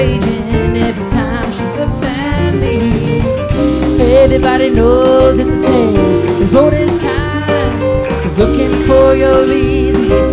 raging every time she looks at me. Everybody knows it's a tale as old as time. Looking for your reason